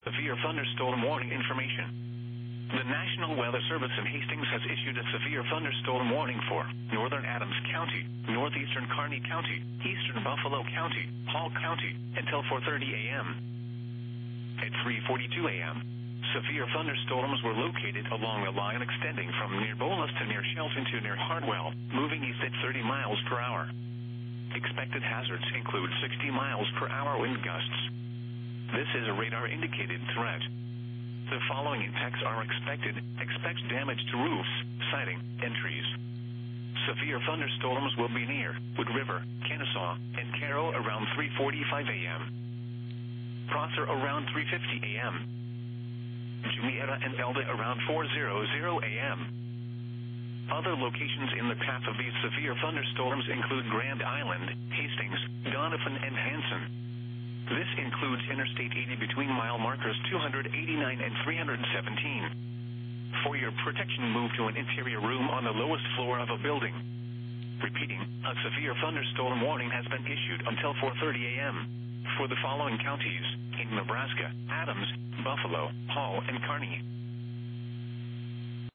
Severe thunderstorm warning information. The National Weather Service in Hastings has issued a severe thunderstorm warning for northern Adams County, northeastern Kearney County, eastern Buffalo County, Hall County, until 4:30 a.m. At 3:42 a.m., severe thunderstorms were located along a line extending from near Bolas to near Shelton to near Hardwell, moving east at 30 miles per hour. Expected hazards include 60 miles per hour wind gusts. This is a radar-indicated threat. The following impacts are expected. Expect damage to roofs, siding, and trees. Severe thunderstorms will be near Wood River, Kennesaw, and Caro around 3:45 a.m. Prosser around 3:50 a.m. Julietta and Elda around 4:00 a.m. Other locations in the path of these severe thunderstorms include Grand Island, Hastings, Doniphan, and Hanson. This includes Interstate 80 between mile markers 289 and 317. For your protection, move to an interior room on the lowest floor of a building. Repeating, a severe thunderstorm warning has been issued until 4:30 a.m. for the following counties in Nebraska: Adams, Buffalo, Hall, and Kearney.